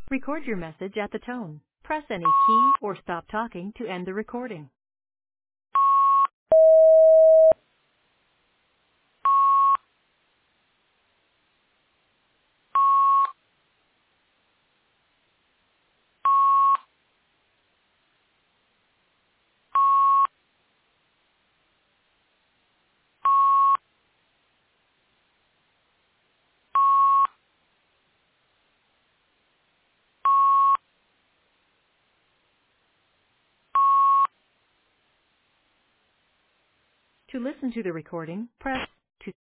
Record your message at the tone. Press any key or stop talking to end the recording. To listen to the recording, press 2.